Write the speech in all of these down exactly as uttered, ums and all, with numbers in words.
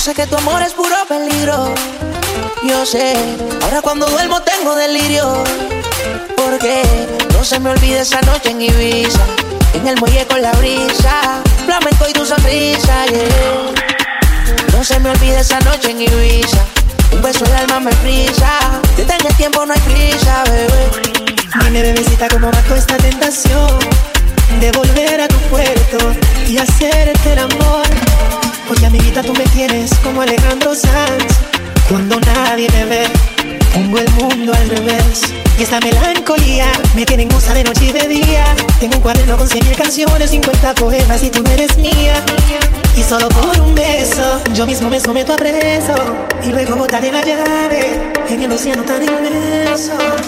sé que tu amor es puro peligro. Yo sé, ahora cuando duermo tengo delirio. Porque no se me olvida esa noche en Ibiza, en el muelle con la brisa, flamenco y tu sonrisa, yeah. No se me olvida esa noche en Ibiza, un beso el alma me frisa. Detén el tiempo, no hay prisa, bebé. Dime, bebecita, cómo bajo esta tentación de volver a tu puerto y hacerte el amor. Porque, amiguita, tú me tienes como Alejandro Sanz. Cuando nadie me ve, pongo el mundo al revés. Y esta melancolía me tiene en gusta de noche y de día. Tengo un cuaderno con cien mil canciones, cincuenta poemas y tú no eres mía. Y solo por un beso, yo mismo me someto a preso. Y luego botaré la llave en el océano tan inmenso.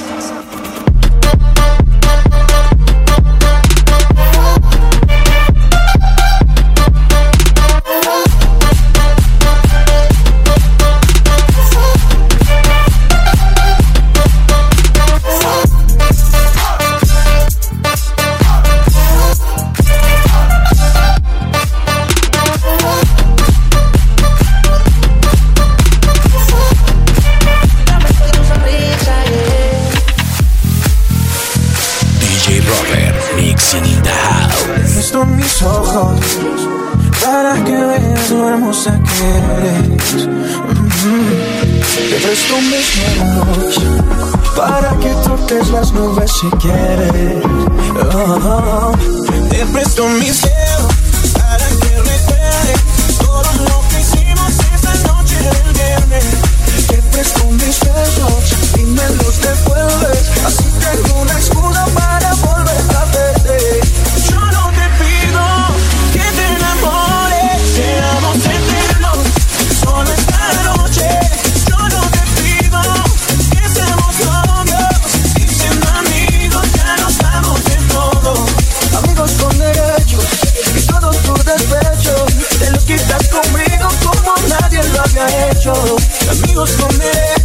Son mis ojos para que veas lo hermosa que eres. Mm-hmm. Te presto mis manos para que toques las nubes si quieres. Oh, te presto mis dedos para que recuerdes todo lo que hicimos esa noche del viernes. Te presto mis besos y me los devuelves. Así tengo una excusa para volver a verte. Yo no te pido que te enamores, seamos eternos, solo esta noche. Yo no te pido que seamos novios y siendo amigos ya no estamos en todo. Amigos con derechos y todos tus despechos te los quitas conmigo como nadie lo había hecho. Amigos con derechos